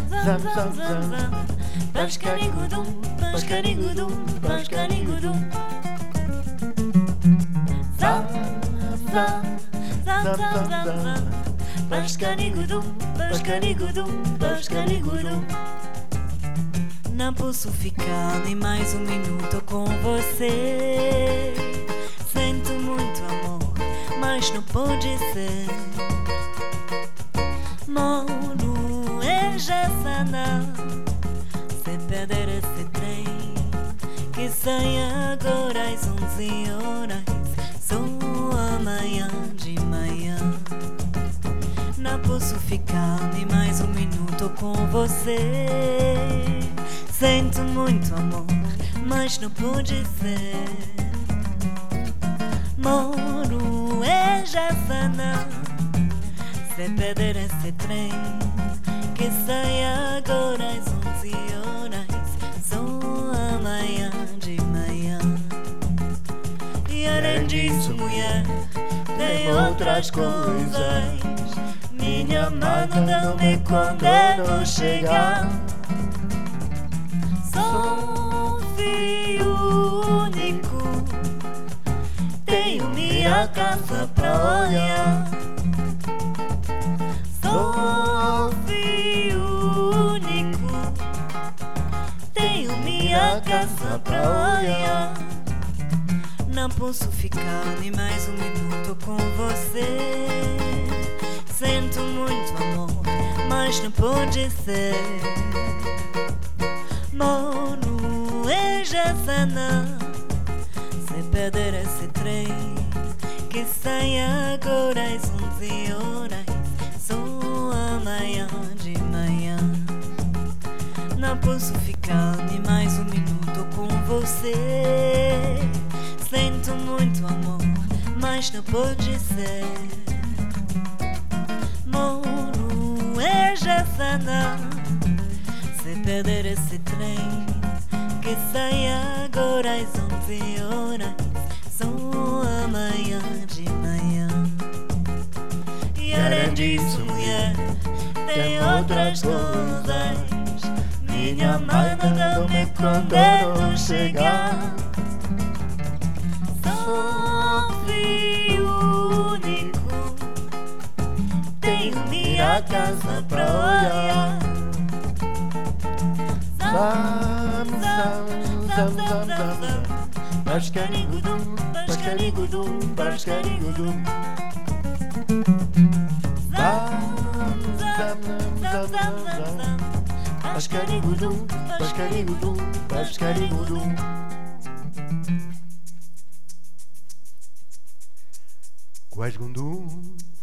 zam zam zam, pascarigudum, pascarigudum, pascarigudum. Zam zam zam zam zam, pascarigudum, pascarigudum, pascarigudum. Não posso ficar nem mais um minuto com você. Sinto muito amor, mas não pode ser. Moro em Jaçanã, se perder esse trem que sai agora às 11 horas, só amanhã de manhã. Não posso ficar nem mais um minuto com você. Sinto muito amor, mas não pode ser. Moro em Jaçanã, se perder esse trem que sai agora às 11 horas, só amanhã de manhã. E além disso, mulher, tem outras coisas. Minha mãe não me condena chegar. Sou um filho único, tenho minha casa pra olhar. Sou um filho único, tenho minha casa pra olhar. Não posso ficar nem mais um minuto com você. Sinto muito amor, mas não pode ser. Moro em Jaçanã, se perder esse trem que sai agora às 11 horas, só amanhã de manhã. Não posso ficar nem mais um minuto com você. Sinto muito amor, mas não pode ser. Moro em Jaçanã, se perder esse trem que sai agora às 11 horas, só amanhã de manhã. E além disso, mulher, tem outras coisas. Minha mãe não me condena chegar. Sou um filho único, tenho minha casa pra olhar. Zam zam zam zam zam, pascarigudum, pascarigudum, pascarigudum. Zam zam zam zam zam, pascarigudum, pascarigudum, pascarigudum. Guasgundum.